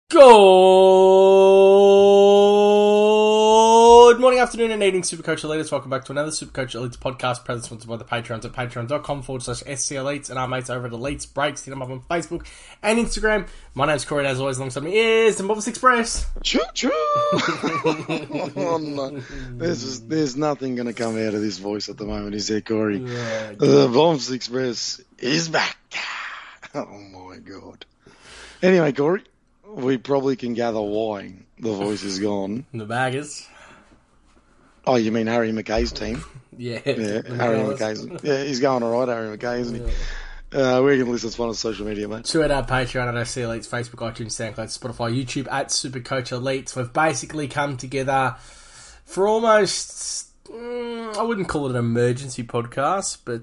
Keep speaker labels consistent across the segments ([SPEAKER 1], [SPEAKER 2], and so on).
[SPEAKER 1] Good morning, afternoon, and evening, Supercoach Elites. Welcome back to another Supercoach Elites podcast, present sponsored by the Patreons at patreon.com/SC Elites and our mates over at Elites Breaks. Hit them up on Facebook and Instagram. My name's Corey, and as always, alongside me is the Bombs Express.
[SPEAKER 2] Choo choo! Oh, no. There's nothing going to come out of this voice at the moment, is there, Corey?
[SPEAKER 1] Yeah,
[SPEAKER 2] the Bombs Express is back. Oh my God. Anyway, Corey, we probably can gather why the voice is gone.
[SPEAKER 1] The baggers.
[SPEAKER 2] Oh, you mean Harry McKay's team?
[SPEAKER 1] Yeah.
[SPEAKER 2] Harry McKay's. Yeah, he's going all right, Harry McKay, isn't he? Where can listen to us on social media, mate?
[SPEAKER 1] To our Patreon at SC Elites, Facebook, iTunes, SoundCloud, Spotify, YouTube at Supercoach Elites. We've basically come together for almost, I wouldn't call it an emergency podcast, but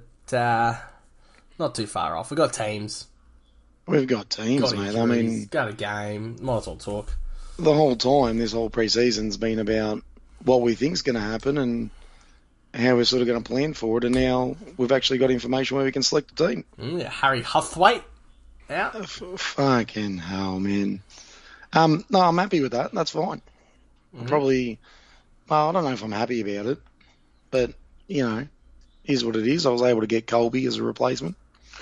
[SPEAKER 1] not too far off. We've got teams.
[SPEAKER 2] We've got teams, mate.
[SPEAKER 1] Injuries,
[SPEAKER 2] I mean,
[SPEAKER 1] got a game. Might as well talk.
[SPEAKER 2] The whole time, this whole pre-season's been about what we think's going to happen and how we're sort of going to plan for it. And now we've actually got information where we can select a team.
[SPEAKER 1] Yeah, Harry Huthwaite out.
[SPEAKER 2] Fucking hell, man. No, I'm happy with that. That's fine. Probably, well, I don't know if I'm happy about it, but, you know, here's what it is. I was able to get Colby as a replacement.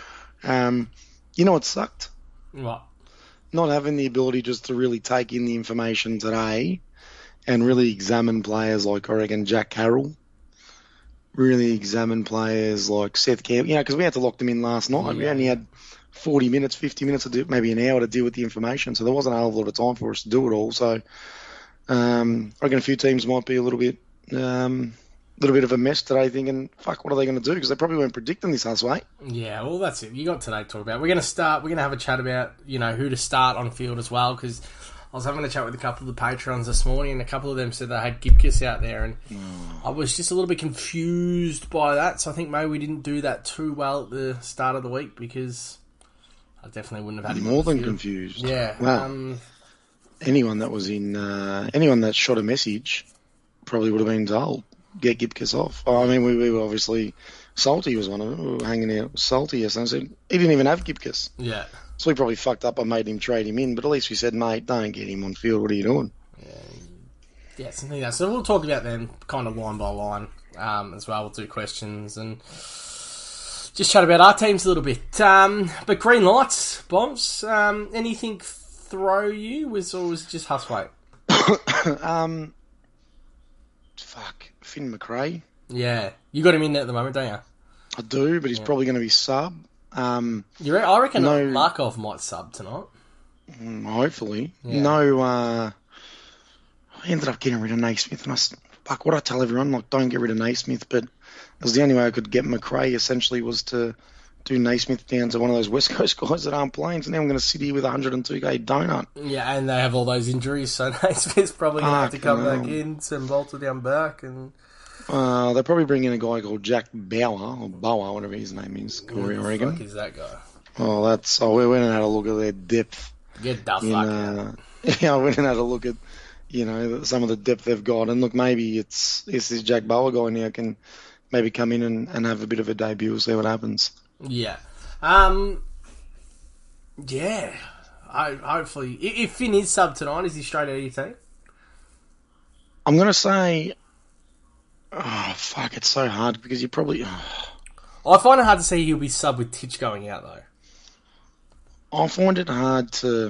[SPEAKER 2] You know what sucked?
[SPEAKER 1] What?
[SPEAKER 2] Not having the ability just to really take in the information today and really examine players like, I reckon, Jack Carroll. Really examine players like Seth Campbell. You know, because we had to lock them in last night. Yeah. We only had 40 minutes, 50 minutes, to do, maybe an hour to deal with the information. So there wasn't a hell of a lot of time for us to do it all. So I reckon a few teams might be a little bit of a mess today, thinking, fuck, what are they going to do? Because they probably weren't predicting this last week.
[SPEAKER 1] Yeah, well, that's it. You got today to talk about. We're going to have a chat about, you know, who to start on field as well, because I was having a chat with a couple of the Patrons this morning, and a couple of them said they had Gibcus out there, and I was just a little bit confused by that, so I think maybe we didn't do that too well at the start of the week, because I definitely wouldn't have had him
[SPEAKER 2] more than confused.
[SPEAKER 1] Yeah.
[SPEAKER 2] Well, anyone that was anyone that shot a message probably would have been told, get Gibcus off. Oh, I mean, we were obviously... Salty was one of them. We were hanging out with Salty yesterday and said, he didn't even have Gibcus.
[SPEAKER 1] Yeah.
[SPEAKER 2] So we probably fucked up and made him trade him in, but at least we said, mate, don't get him on field. What are you doing?
[SPEAKER 1] Yeah, something like that. So we'll talk about them kind of line by line as well. We'll do questions and just chat about our teams a little bit. But green lights, Bombs, anything throw you? Was it just Huthwaite?
[SPEAKER 2] Fuck, Finn McRae.
[SPEAKER 1] Yeah, you got him in there at the moment, don't you?
[SPEAKER 2] I do, but he's probably going to be sub.
[SPEAKER 1] I reckon Markov might sub tonight.
[SPEAKER 2] Hopefully.
[SPEAKER 1] Yeah.
[SPEAKER 2] No, I ended up getting rid of Naismith, and fuck, what I tell everyone, like, don't get rid of Naismith, but it was the only way I could get McRae, essentially, was to do Naismith down to one of those West Coast guys that aren't playing, so now I'm going to sit here with a 102k donut.
[SPEAKER 1] Yeah, and they have all those injuries, so Naismith's probably going to have to come back in, send Volta down back, and...
[SPEAKER 2] they'll probably bring in a guy called Jack Bauer, or Bower, whatever his name is, Corey, I reckon.
[SPEAKER 1] Who the fuck is that guy?
[SPEAKER 2] We went and had a look at their depth.
[SPEAKER 1] Get the fuck out.
[SPEAKER 2] Yeah, I went and had a look at, you know, some of the depth they've got. And look, maybe it's this Jack Bauer guy now can maybe come in and have a bit of a debut. We'll see what happens.
[SPEAKER 1] Yeah. Yeah. Hopefully. If Finn is sub tonight, is he straight out of your team?
[SPEAKER 2] I'm going to say... Oh, fuck, it's so hard because you probably...
[SPEAKER 1] I find it hard to see he'll be sub with Titch going out, though.
[SPEAKER 2] I find it hard to...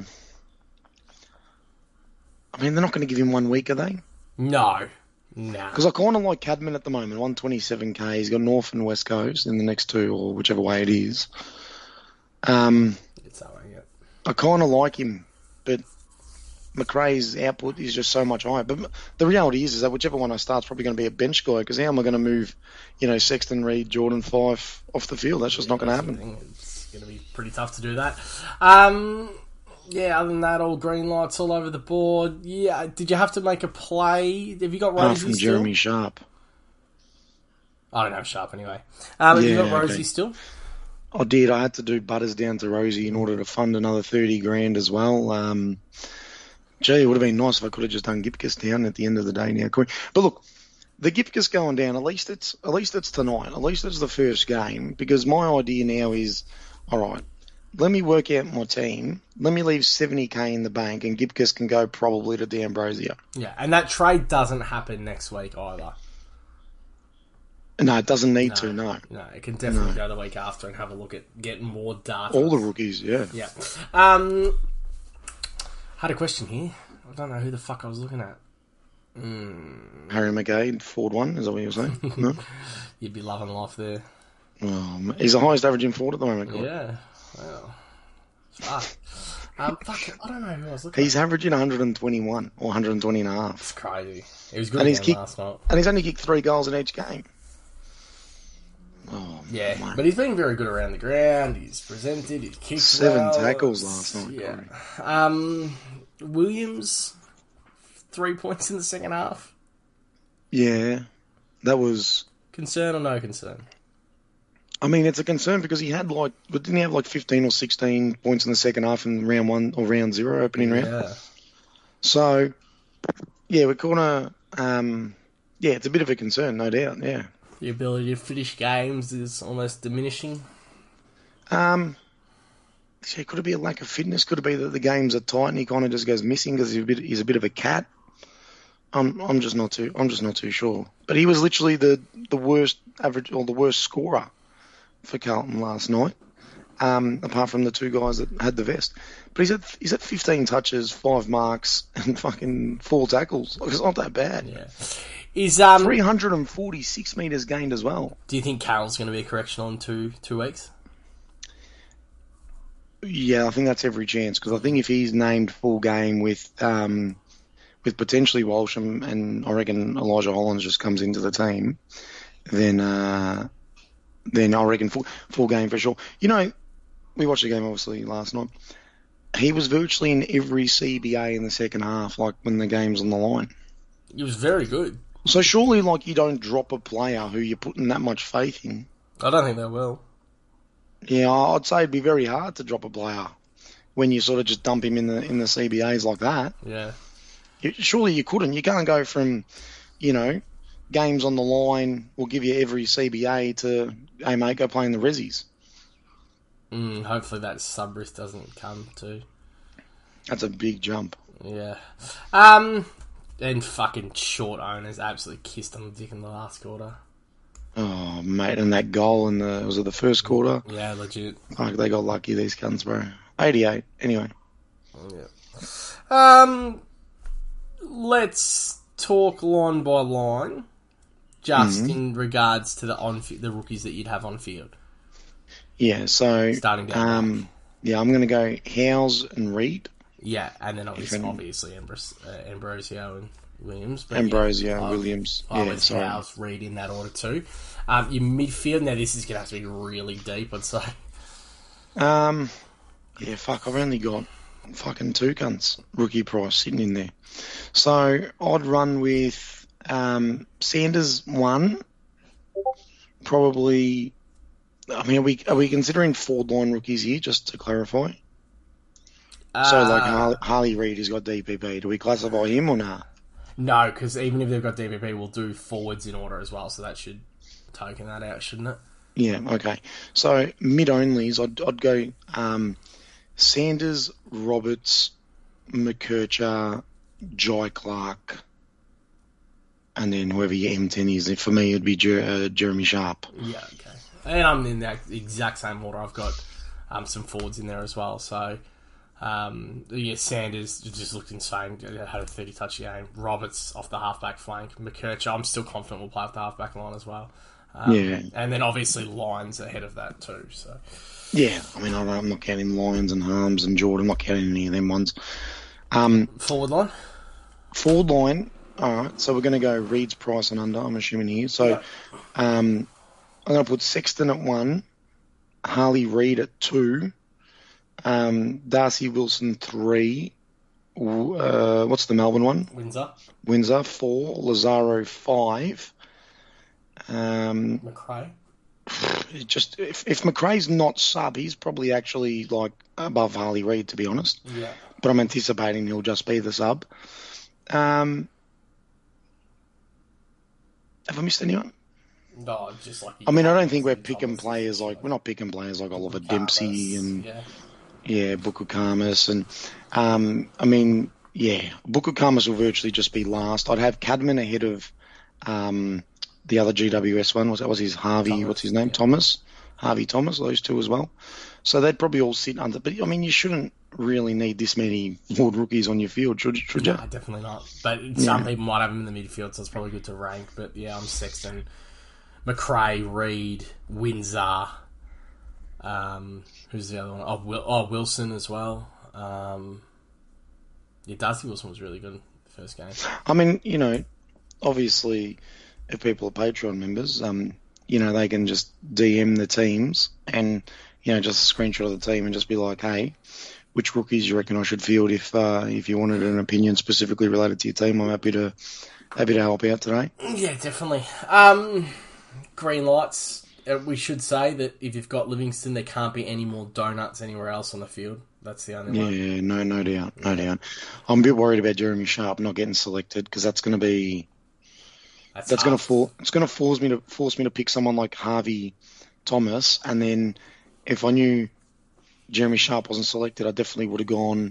[SPEAKER 2] I mean, they're not going to give him 1 week, are they?
[SPEAKER 1] No. Nah.
[SPEAKER 2] Because I kind of like Cadman at the moment, 127k. He's got North and West Coast in the next two, or whichever way it is.
[SPEAKER 1] It's that way, yeah.
[SPEAKER 2] I kind of like him, but McRae's output is just so much higher. But the reality is that whichever one I start's probably going to be a bench guy, because how am I going to move, you know, Sexton, Reid, Jordan, Fife off the field? That's just not going to happen.
[SPEAKER 1] It's going to be pretty tough to do that. Yeah, other than that, all green lights all over the board. Yeah, did you have to make a play? Have you got Rosie
[SPEAKER 2] from
[SPEAKER 1] still?
[SPEAKER 2] Jeremy Sharp.
[SPEAKER 1] I don't have Sharp anyway. Have you got Rosie still?
[SPEAKER 2] I did. I had to do Butters down to Rosie in order to fund another 30 grand as well. Gee, it would have been nice if I could have just done Gibcus down at the end of the day now. But look, the Gibcus going down, at least it's tonight. At least it's the first game, because my idea now is, all right, let me work out my team. Let me leave 70k in the bank, and Gibcus can go probably to D'Ambrosio.
[SPEAKER 1] Yeah, and that trade doesn't happen next week either.
[SPEAKER 2] No, it doesn't need to. No,
[SPEAKER 1] it can definitely go the week after and have a look at getting more data.
[SPEAKER 2] All the rookies, yeah.
[SPEAKER 1] Yeah. Had a question here. I don't know who the fuck I was looking at.
[SPEAKER 2] Harry McGade, Ford 1, is that what you were saying? No?
[SPEAKER 1] You'd be loving life there.
[SPEAKER 2] He's the highest averaging Ford at the moment.
[SPEAKER 1] Yeah. Well, fuck. Fuck, I don't know who I was looking
[SPEAKER 2] He's averaging 121 or 120 and a half.
[SPEAKER 1] It's crazy. He was good again last night.
[SPEAKER 2] And he's only kicked 3 goals in each game. Oh,
[SPEAKER 1] yeah,
[SPEAKER 2] man.
[SPEAKER 1] But he's been very good around the ground. He's presented. He's kicked
[SPEAKER 2] 7 tackles last night.
[SPEAKER 1] Yeah. Williams, 3 points in the second half.
[SPEAKER 2] Yeah, that was...
[SPEAKER 1] Concern or no concern?
[SPEAKER 2] I mean, it's a concern because didn't he have 15 or 16 points in the second half in round 1 or round 0 opening round?
[SPEAKER 1] Yeah.
[SPEAKER 2] So, yeah, we're kind of... it's a bit of a concern, no doubt, yeah.
[SPEAKER 1] The ability to finish games is almost diminishing.
[SPEAKER 2] Could it be a lack of fitness? Could it be that the games are tight and he kind of just goes missing because he's a bit of a cat? I'm just not too sure. But he was literally the worst average or the worst scorer for Carlton last night, apart from the 2 guys that had the vest. But he's at 15 touches, 5 marks, and fucking 4 tackles. It's not that bad.
[SPEAKER 1] Yeah. Is
[SPEAKER 2] 346 metres gained as well.
[SPEAKER 1] Do you think Carroll's going to be a correctional in two weeks?
[SPEAKER 2] Yeah, I think that's every chance because I think if he's named full game with potentially Walsham and I reckon Elijah Hollands just comes into the team, then I reckon full game for sure. You know, we watched the game obviously last night. He was virtually in every CBA in the second half, like when the game's on the line.
[SPEAKER 1] He was very good.
[SPEAKER 2] So surely, you don't drop a player who you're putting that much faith in.
[SPEAKER 1] I don't think they will.
[SPEAKER 2] Yeah, I'd say it'd be very hard to drop a player when you sort of just dump him in the CBAs like that.
[SPEAKER 1] Yeah.
[SPEAKER 2] Surely you couldn't. You can't go from, games on the line will give you every CBA to, hey mate, go play in the Rezzies.
[SPEAKER 1] Hopefully that sub-risk doesn't come too.
[SPEAKER 2] That's a big jump.
[SPEAKER 1] Yeah. And fucking short owners absolutely kissed on the dick in the last quarter.
[SPEAKER 2] Oh, mate, and that goal was it the first quarter?
[SPEAKER 1] Yeah, legit.
[SPEAKER 2] They got lucky, these cunts, bro. 88, anyway.
[SPEAKER 1] Yeah. Let's talk line by line, just in regards to the rookies that you'd have on field.
[SPEAKER 2] Yeah, so...
[SPEAKER 1] Starting down
[SPEAKER 2] yeah, I'm going to go Howes and Reed.
[SPEAKER 1] Yeah, and then obviously Ambrosio and Williams. But
[SPEAKER 2] Williams.
[SPEAKER 1] I would Howes, Reed in that order too. Your midfield, now this is going to have to be really deep, I'd say.
[SPEAKER 2] Yeah, fuck, I've only got fucking 2 cunts rookie price sitting in there. So I'd run with Sanders 1, probably. I mean, are we considering forward line rookies here? Just to clarify. So Harley Reid has got DPP. Do we classify him or not?
[SPEAKER 1] No, because even if they've got DPP, we'll do forwards in order as well. So that should token that out, shouldn't it?
[SPEAKER 2] Yeah. Okay. So mid onlys, I'd go Sanders, Roberts, McKercher, Jai Clark, and then whoever your M10 is. For me, it'd be Jeremy Sharp.
[SPEAKER 1] Yeah, okay. And I'm in that exact same order. I've got some forwards in there as well. So, Sanders just looked insane. Had a 30-touch game. Roberts off the halfback flank. McKercher, I'm still confident we'll play off the halfback line as well. And then obviously Lyons ahead of that too. So.
[SPEAKER 2] Yeah, I mean, I'm not counting Lyons and Harms and Jordan. I'm not counting any of them ones.
[SPEAKER 1] Forward line?
[SPEAKER 2] Forward line. All right, so we're going to go Reed's price and under, I'm assuming here. So I'm going to put Sexton at 1, Harley Reid at 2, Darcy Wilson 3. What's the Melbourne one? Windsor 4, Lazaro 5.
[SPEAKER 1] McRae?
[SPEAKER 2] If McRae's not sub, he's probably actually above Harley Reid, to be honest.
[SPEAKER 1] Yeah.
[SPEAKER 2] But I'm anticipating he'll just be the sub. Have I missed anyone?
[SPEAKER 1] No, just
[SPEAKER 2] I mean, I don't think we're picking players we're not picking players like Oliver Dempsey and Yeah, Booker Kamas. And, Booker Kamas will virtually just be last. I'd have Cadman ahead of the other GWS one. Was his Harvey,
[SPEAKER 1] Thomas,
[SPEAKER 2] what's his name?
[SPEAKER 1] yeah.
[SPEAKER 2] Thomas. Harvey Thomas, those two as well. So they'd probably all sit under. But, you shouldn't really need this many Lord rookies on your field, should you?
[SPEAKER 1] No, definitely not. But some people might have him in the midfield, so it's probably good to rank. But, yeah, I'm Sexton, McRae, Reed, Windsor. Who's the other one? Wilson as well. Darcy Wilson was really good the first game.
[SPEAKER 2] I mean, obviously, if people are Patreon members, they can just DM the teams and, just a screenshot of the team and just be like, hey, which rookies you reckon I should field if you wanted an opinion specifically related to your team? I'm happy to help out today.
[SPEAKER 1] Yeah, definitely. Green lights. We should say that if you've got Livingston, there can't be any more donuts anywhere else on the field. That's the only one.
[SPEAKER 2] Yeah, no doubt. I'm a bit worried about Jeremy Sharp not getting selected because that's going to be... It's going to force me to pick someone like Harvey Thomas, and then if I knew Jeremy Sharp wasn't selected, I definitely would have gone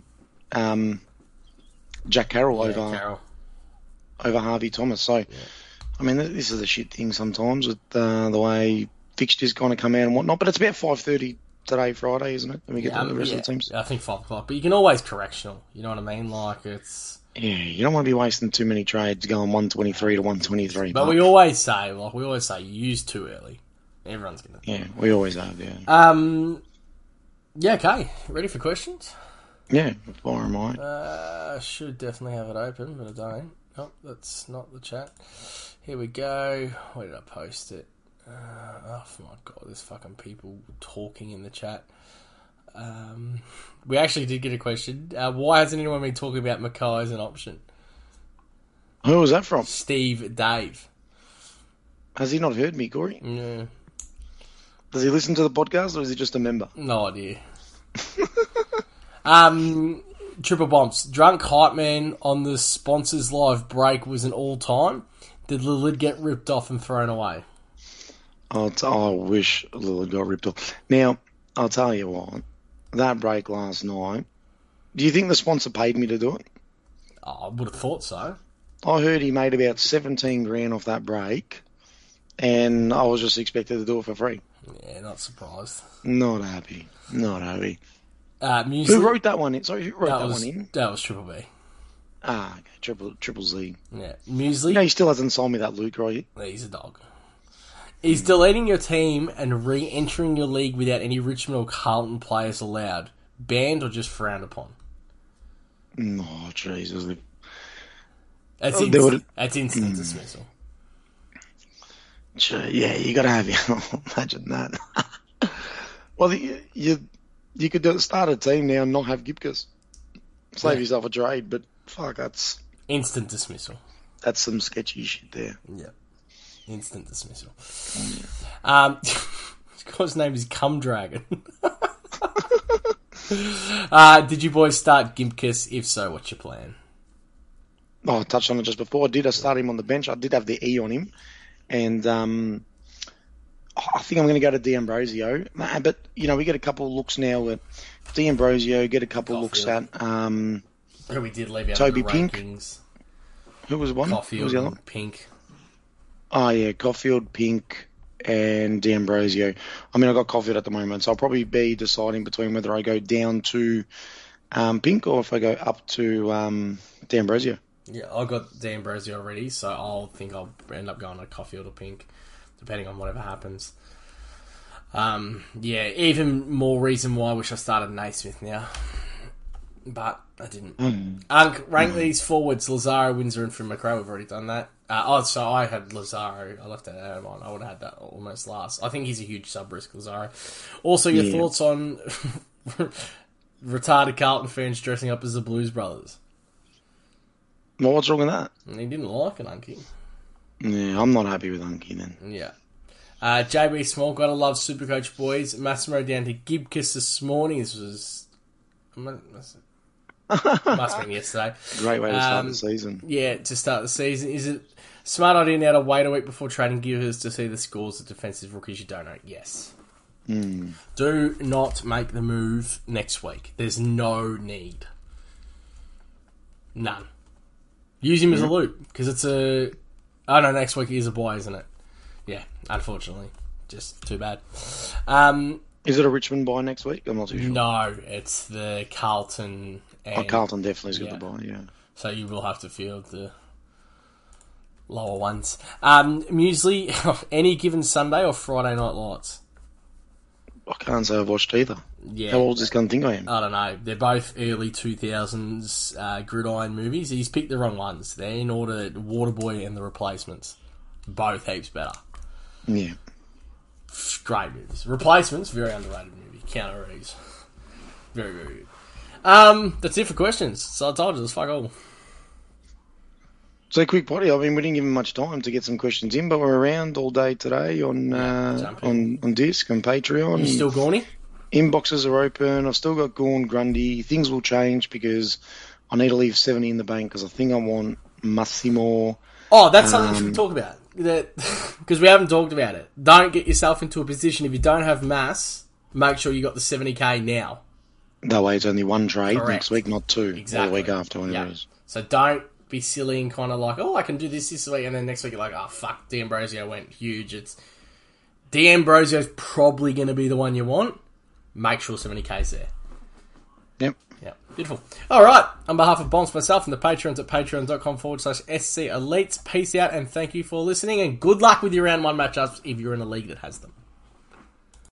[SPEAKER 2] Jack Carroll over Harvey Thomas. So, I mean, this is a shit thing sometimes with the way fixtures kind of come out and whatnot. But it's about 5:30 today, Friday, isn't it? Then we get to the rest of the teams.
[SPEAKER 1] I think 5 o'clock. But you can always correctional. You know what I mean? Like it's.
[SPEAKER 2] Yeah, you don't want to be wasting too many trades going 123 to 123.
[SPEAKER 1] But we always say, you use too early. Everyone's going to.
[SPEAKER 2] Yeah, we always have, yeah.
[SPEAKER 1] Yeah, okay. Ready for questions?
[SPEAKER 2] Yeah, fire them away.
[SPEAKER 1] I should definitely have it open, but I don't. Oh, that's not the chat. Here we go. Where did I post it? Oh my god, there's fucking people talking in the chat. We actually did get a question. Why hasn't anyone been talking about Mackay as an option?
[SPEAKER 2] Who was that from?
[SPEAKER 1] Steve Dave.
[SPEAKER 2] Has he not heard me, Corey?
[SPEAKER 1] No.
[SPEAKER 2] Does he listen to the podcast or is he just a member?
[SPEAKER 1] No idea. Triple Bombs. Drunk Hype Man on the sponsors live break was an all-time. Did Lillard get ripped off and thrown away?
[SPEAKER 2] I wish Lillard got ripped off. Now, I'll tell you what. That break last night, do you think the sponsor paid me to do it?
[SPEAKER 1] I would have thought so.
[SPEAKER 2] I heard he made about 17 grand off that break, and I was just expected to do it for free.
[SPEAKER 1] Yeah, not surprised.
[SPEAKER 2] Not happy.
[SPEAKER 1] Muesli.
[SPEAKER 2] Who wrote that one in? Sorry, who wrote that one in?
[SPEAKER 1] That was Triple B.
[SPEAKER 2] Okay, Triple Z.
[SPEAKER 1] Yeah, Muesli.
[SPEAKER 2] No, he still hasn't sold me that Luke, right?
[SPEAKER 1] He's a dog. Is deleting your team and re-entering your league without any Richmond or Carlton players allowed banned or just frowned upon?
[SPEAKER 2] Oh, Jesus.
[SPEAKER 1] That's instant dismissal.
[SPEAKER 2] Yeah, you got to have your... Imagine that. Well, you could start a team now and not have Gipkas. Save yourself a trade, but fuck, that's...
[SPEAKER 1] Instant dismissal.
[SPEAKER 2] That's some sketchy shit there.
[SPEAKER 1] Yeah. Instant dismissal. This guy's name is Cum Dragon. Did you boys start Gimpkiss? If so, what's your plan?
[SPEAKER 2] Oh, I touched on it just before. I started him on the bench. I did have the E on him. And I think I'm going to go to D'Ambrosio. But, we get a couple of looks now at D'Ambrosio, get a couple of looks at...
[SPEAKER 1] Who we did leave out
[SPEAKER 2] Toby
[SPEAKER 1] the
[SPEAKER 2] Pink.
[SPEAKER 1] rankings.
[SPEAKER 2] Who was one?
[SPEAKER 1] Caulfield,
[SPEAKER 2] Who was the other one?
[SPEAKER 1] Pink.
[SPEAKER 2] Oh, yeah, Caulfield, Pink, and D'Ambrosio. I mean, I got Caulfield at the moment, so I'll probably be deciding between whether I go down to Pink or if I go up to D'Ambrosio.
[SPEAKER 1] Yeah, I got D'Ambrosio already, so I'll end up going to Caulfield or Pink, depending on whatever happens. Yeah, even more reason why I wish I started Naismith now. But I didn't. Rank these forwards: Lazaro, Windsor, and Finn McRae. We've already done that. So I had Lazaro. I left that out on. I would have had that almost last. I think he's a huge sub-risk, Lazaro. Also, your thoughts on retarded Carlton fans dressing up as the Blues Brothers?
[SPEAKER 2] Well, what's wrong with that?
[SPEAKER 1] He didn't like it, Unky.
[SPEAKER 2] Yeah, I'm not happy with Unky then.
[SPEAKER 1] Yeah. JB Small, gotta love Supercoach boys. Massimo down to Gibkiss this morning. This was... Must have been yesterday.
[SPEAKER 2] Great way to start the season.
[SPEAKER 1] Yeah, to start the season. Is it smart idea now to wait a week before trading givers to see the scores of defensive rookies you don't know? Yes. Do not make the move next week. There's no need. None. Use him as a loop, because it's a... Oh, no, next week is a bye, isn't it? Yeah, unfortunately. Just too bad.
[SPEAKER 2] Is it a Richmond bye next week? I'm not too sure.
[SPEAKER 1] No, it's the Carlton... And,
[SPEAKER 2] Carlton definitely's got the bye, yeah.
[SPEAKER 1] So you will have to field the lower ones. Muesli, any given Sunday or Friday Night Lights?
[SPEAKER 2] I can't say I've watched either.
[SPEAKER 1] Yeah.
[SPEAKER 2] How old is this gun think I am?
[SPEAKER 1] I don't know. They're both early 2000s gridiron movies. He's picked the wrong ones. They're in order: Waterboy and The Replacements. Both heaps better.
[SPEAKER 2] Yeah.
[SPEAKER 1] Great movies. Replacements, very underrated movie. Keanu Reeves. Very, very good. That's it for questions. So I told you, it's fuck all.
[SPEAKER 2] So quick potty. I mean, we didn't give him much time to get some questions in, but we're around all day today on Disc, on Patreon.
[SPEAKER 1] You still Gorny?
[SPEAKER 2] Inboxes are open. I've still got Gorn, Grundy. Things will change because I need to leave 70 in the bank because I think I want Massimo.
[SPEAKER 1] Oh, that's something we should talk about. Because we haven't talked about it. Don't get yourself into a position if you don't have mass. Make sure you got the 70k now.
[SPEAKER 2] That way, it's only one trade
[SPEAKER 1] Correct.
[SPEAKER 2] next week, not two.
[SPEAKER 1] Exactly.
[SPEAKER 2] Or the week after, whenever it is.
[SPEAKER 1] So don't be silly and kind of like, oh, I can do this week, and then next week you're like, oh, fuck, D'Ambrosio went huge. It's D'Ambrosio's probably going to be the one you want. Make sure 70k's there.
[SPEAKER 2] Yep.
[SPEAKER 1] Yep. Beautiful. All right. On behalf of Bonds, myself, and the Patrons at patreon.com/SC Elites, peace out, and thank you for listening, and good luck with your round one matchups if you're in a league that has them.